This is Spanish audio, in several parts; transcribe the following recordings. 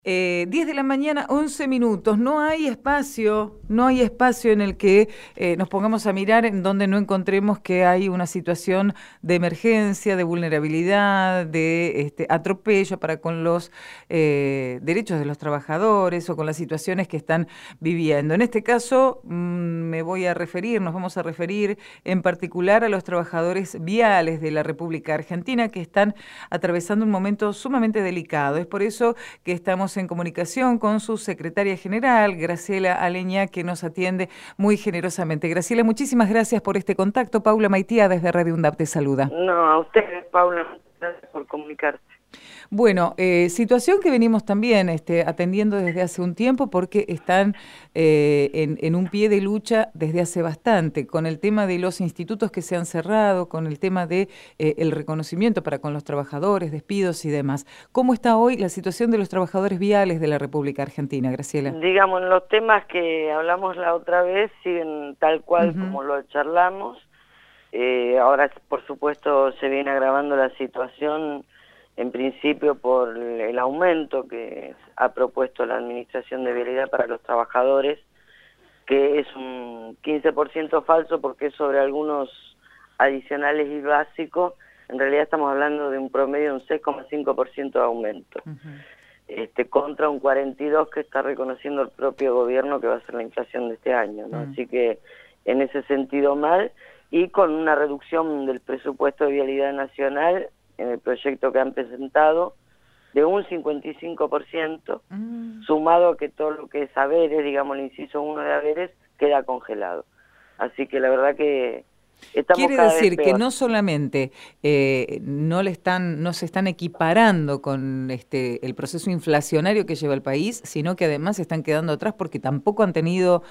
10 de la mañana, 11 minutos. No hay espacio en el que nos pongamos a mirar en donde no encontremos que hay una situación de emergencia, de vulnerabilidad, de atropello para con los derechos de los trabajadores o con las situaciones que están viviendo. En este caso, nos vamos a referir en particular a los trabajadores viales de la República Argentina que están atravesando un momento sumamente delicado. Es por eso que estamos en comunicación con su secretaria general, Graciela Aleñá, que nos atiende muy generosamente. Graciela, muchísimas gracias por este contacto. Paula Maitía, desde Radio UNDAP, te saluda. No, a ustedes, Paula, gracias por comunicarse. Bueno, situación que venimos también atendiendo desde hace un tiempo porque están en un pie de lucha desde hace bastante con el tema de los institutos que se han cerrado, con el tema de el reconocimiento para con los trabajadores, despidos y demás. ¿Cómo está hoy la situación de los trabajadores viales de la República Argentina, Graciela? Digamos, los temas que hablamos la otra vez siguen tal cual como lo charlamos. Ahora, por supuesto, se viene agravando la situación, en principio por el aumento que ha propuesto la Administración de Vialidad para los trabajadores, que es un 15% falso porque es sobre algunos adicionales y básicos. En realidad estamos hablando de un promedio de un 6,5% de aumento, contra un 42% que está reconociendo el propio gobierno que va a ser la inflación de este año, ¿no? Así que en ese sentido mal, y con una reducción del presupuesto de Vialidad Nacional en el proyecto que han presentado de un 55%, sumado a que todo lo que es haberes, digamos el inciso 1 de haberes, queda congelado. Así que la verdad que estamos Quiere decir que no solamente no se están equiparando con el proceso inflacionario que lleva el país, sino que además se están quedando atrás porque tampoco han tenido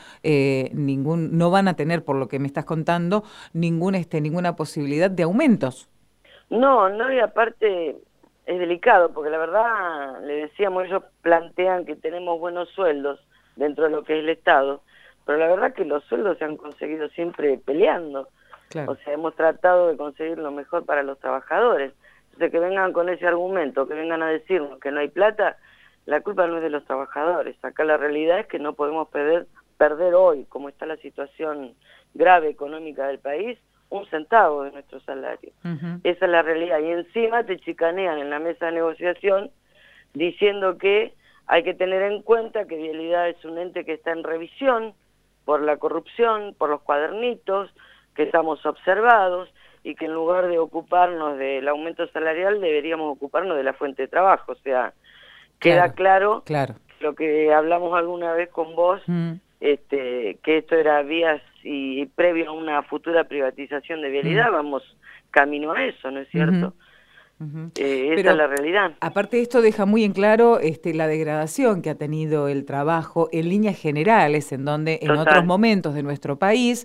no van a tener, por lo que me estás contando, ninguna posibilidad de aumentos. No, y aparte es delicado, porque la verdad, le decíamos, ellos plantean que tenemos buenos sueldos dentro de lo que es el Estado, pero la verdad que los sueldos se han conseguido siempre peleando. Claro. O sea, hemos tratado de conseguir lo mejor para los trabajadores. Entonces, que vengan con ese argumento, que vengan a decirnos que no hay plata, la culpa no es de los trabajadores. Acá la realidad es que no podemos perder hoy, como está la situación grave económica del país, un centavo de nuestro salario. Esa es la realidad. Y encima te chicanean en la mesa de negociación diciendo que hay que tener en cuenta que Vialidad es un ente que está en revisión por la corrupción, por los cuadernitos, que estamos observados y que en lugar de ocuparnos del aumento salarial deberíamos ocuparnos de la fuente de trabajo. O sea, queda claro lo que hablamos alguna vez con vos, que esto era vías y previo a una futura privatización de Vialidad, vamos camino a eso, ¿no es cierto? Esa es la realidad. Aparte de esto deja muy en claro la degradación que ha tenido el trabajo en líneas generales, en donde en otros momentos de nuestro país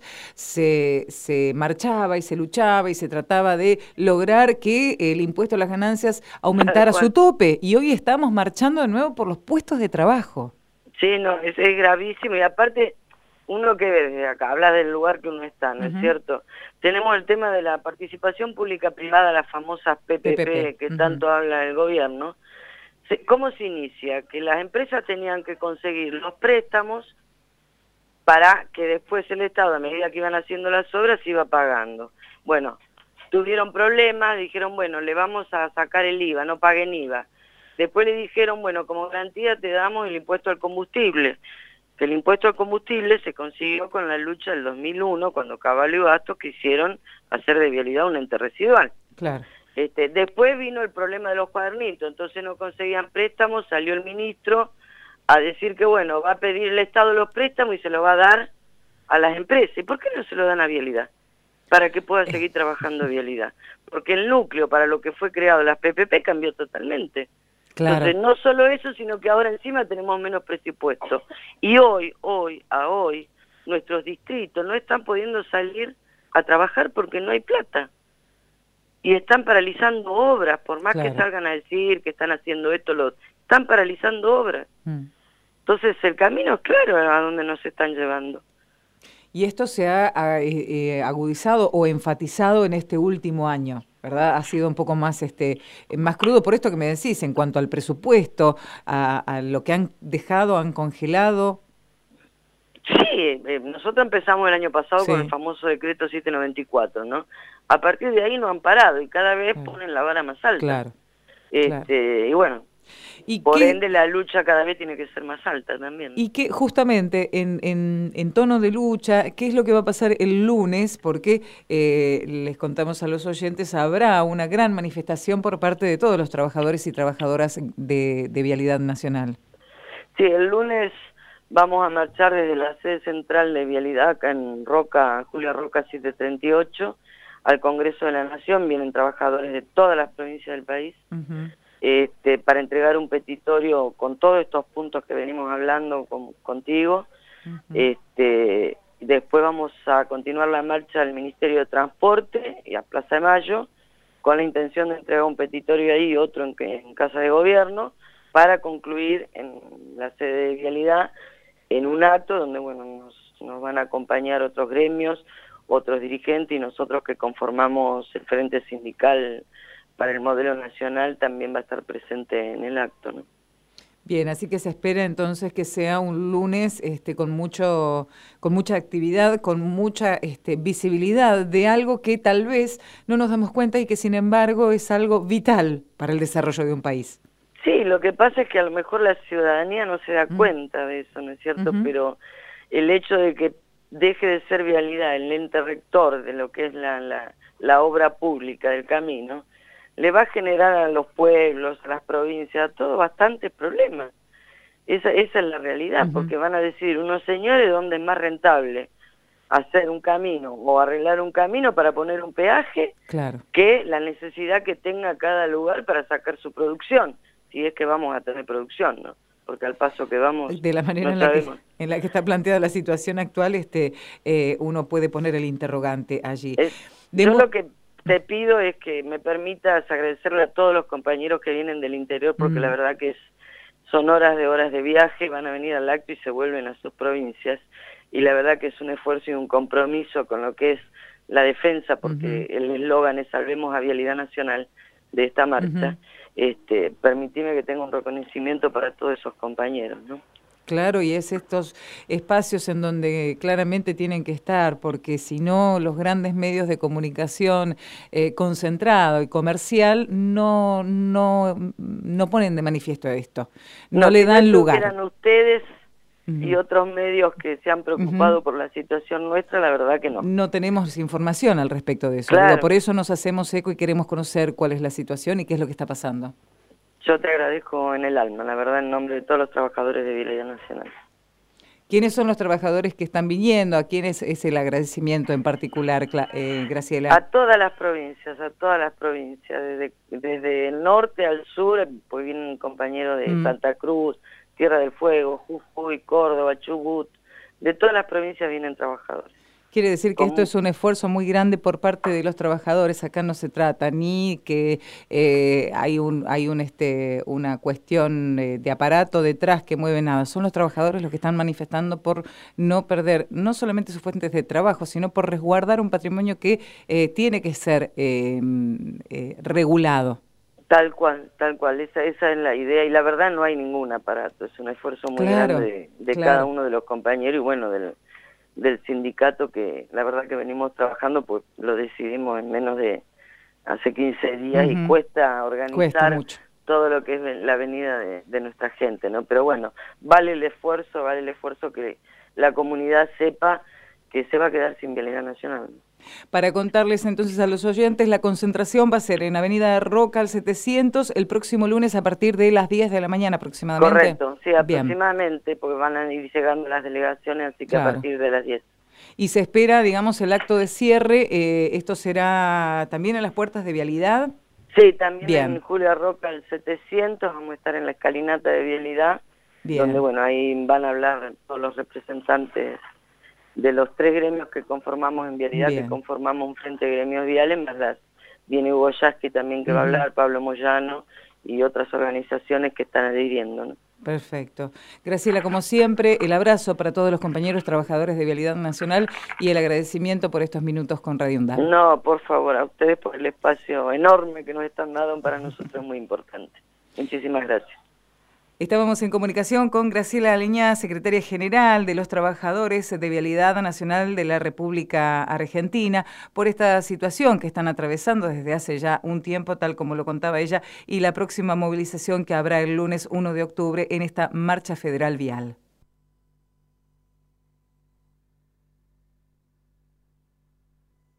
se marchaba y se luchaba y se trataba de lograr que el impuesto a las ganancias aumentara su tope, y hoy estamos marchando de nuevo por los puestos de trabajo. Sí, no, es gravísimo, y aparte uno que ve desde acá, habla del lugar que uno está, ¿no es cierto? Tenemos el tema de la participación pública-privada, las famosas PPP, que tanto habla el gobierno. ¿Cómo se inicia? Que las empresas tenían que conseguir los préstamos para que después el Estado, a medida que iban haciendo las obras, iba pagando. Bueno, tuvieron problemas, dijeron, bueno, le vamos a sacar el IVA, no paguen IVA. Después le dijeron, bueno, como garantía te damos el impuesto al combustible, que el impuesto al combustible se consiguió con la lucha del 2001, cuando Cavallo y Bastos quisieron hacer de Vialidad un ente residual. Claro. Después vino el problema de los cuadernitos, entonces no conseguían préstamos, salió el ministro a decir que, bueno, va a pedir el Estado los préstamos y se los va a dar a las empresas. ¿Y por qué no se lo dan a Vialidad? Para que pueda seguir trabajando Vialidad. Porque el núcleo para lo que fue creado las PPP cambió totalmente. Claro. Entonces, no solo eso, sino que ahora encima tenemos menos presupuesto. Y hoy, nuestros distritos no están pudiendo salir a trabajar porque no hay plata. Y están paralizando obras, por más que salgan a decir que están haciendo esto, están paralizando obras. Entonces, el camino es claro a dónde nos están llevando. Y esto se ha agudizado o enfatizado en este último año. ¿verdad? Ha sido un poco más más crudo por esto que me decís, en cuanto al presupuesto, a lo que han dejado, han congelado. Sí, nosotros empezamos el año pasado con el Sí, famoso decreto 794, ¿no? A partir de ahí no han parado y cada vez claro, ponen la vara más alta. claro, claro. Y bueno, ¿Y por qué, ende la lucha cada vez tiene que ser más alta también, ¿no? Y que justamente en tono de lucha, ¿qué es lo que va a pasar el lunes? Porque les contamos a los oyentes, habrá una gran manifestación por parte de todos los trabajadores y trabajadoras de Vialidad Nacional. Sí, el lunes vamos a marchar desde la sede central de Vialidad, acá en Roca, Julia Roca 738, al Congreso de la Nación. Vienen trabajadores de todas las provincias del país. Ujú, Para entregar un petitorio con todos estos puntos que venimos hablando contigo. ujú. Después vamos a continuar la marcha al Ministerio de Transporte y a Plaza de Mayo, con la intención de entregar un petitorio ahí y otro en Casa de Gobierno, para concluir en la sede de Vialidad en un acto donde bueno nos van a acompañar otros gremios, otros dirigentes, y nosotros que conformamos el Frente Sindical para el Modelo Nacional también va a estar presente en el acto, ¿no? Bien, así que se espera entonces que sea un lunes con mucha actividad, con mucha visibilidad de algo que tal vez no nos damos cuenta y que sin embargo es algo vital para el desarrollo de un país. Sí, lo que pasa es que a lo mejor la ciudadanía no se da Mm, cuenta de eso, ¿no es cierto? ujú, Pero el hecho de que deje de ser Vialidad el ente rector de lo que es la obra pública del camino, le va a generar a los pueblos, a las provincias, a todos bastantes problemas. Esa es la realidad, ujú, porque van a decir unos señores dónde es más rentable hacer un camino o arreglar un camino para poner un peaje claro. que la necesidad que tenga cada lugar para sacar su producción, si es que vamos a tener producción, ¿no? Porque al paso que vamos De la manera no sabemos. en la que está planteada la situación actual, uno puede poner el interrogante allí. Yo Demo- lo que te pido es que me permitas agradecerle a todos los compañeros que vienen del interior, porque la mm, verdad que son horas de viaje, van a venir al acto y se vuelven a sus provincias, y la verdad que es un esfuerzo y un compromiso con lo que es la defensa, porque ujú, el eslogan es Salvemos a Vialidad Nacional de esta ujú. marcha. Permitime que tenga un reconocimiento para todos esos compañeros, ¿no? Claro, y es estos espacios en donde claramente tienen que estar, porque si no, los grandes medios de comunicación concentrado y comercial no ponen de manifiesto esto, no No, le si no dan lugar. estuvieran ustedes y Ujú, otros medios que se han ujú. preocupado por la situación nuestra, la verdad que no. No tenemos información al respecto de eso. Digo, Claro, por eso nos hacemos eco y queremos conocer cuál es la situación y qué es lo que está pasando. yo te agradezco en el alma, la verdad, en nombre de todos los trabajadores de Vialidad Nacional. ¿Quiénes son los trabajadores que están viniendo? ¿A quiénes es el agradecimiento en particular, Graciela? A todas las provincias, desde el norte al sur, pues vienen compañeros de Mm. Santa Cruz, Tierra del Fuego, Jujuy, Córdoba, Chubut, de todas las provincias vienen trabajadores. Quiere decir que esto Con, es un esfuerzo muy grande por parte de los trabajadores. Acá no se trata ni que una cuestión de aparato detrás que mueve nada. Son los trabajadores los que están manifestando por no perder no solamente sus fuentes de trabajo, sino por resguardar un patrimonio que tiene que ser regulado. tal cual, esa es la idea, y la verdad no hay ningún aparato, es un esfuerzo muy Claro, grande de cada claro. uno de los compañeros y bueno, del sindicato, que la verdad que venimos trabajando, pues lo decidimos en menos de hace 15 días y Ujú. cuesta Cuesta organizar mucho. todo lo que es la venida de nuestra gente, ¿no? Pero bueno, vale el esfuerzo que la comunidad sepa que se va a quedar sin Vialidad Nacional. Para contarles entonces a los oyentes, la concentración va a ser en Avenida Roca al 700 el próximo lunes a partir de las 10 de la mañana aproximadamente. Correcto, sí, Bien, aproximadamente, porque van a ir llegando las delegaciones, así que a claro. partir de las 10. Y se espera, digamos, el acto de cierre. Esto será también en las puertas de Vialidad. Sí, también en Bien, Julia Roca al 700 vamos a estar en la escalinata de Vialidad, donde, bien. bueno, ahí van a hablar todos los representantes de los tres gremios que conformamos en Vialidad, que Bien. conformamos un frente de gremios viales, más viene Hugo Yasky también que va a Ujú. hablar, Pablo Moyano y otras organizaciones que están adhiriendo, ¿no? Perfecto. Graciela, como siempre, el abrazo para todos los compañeros trabajadores de Vialidad Nacional y el agradecimiento por estos minutos con Radio UNDAD. No, por favor, a ustedes por el espacio enorme que nos están dando, para nosotros es muy importante. Muchísimas gracias. Estábamos en comunicación con Graciela Aleñá, secretaria general de los trabajadores de Vialidad Nacional de la República Argentina, por esta situación que están atravesando desde hace ya un tiempo, tal como lo contaba ella, y la próxima movilización que habrá el lunes 1 de octubre en esta marcha federal vial.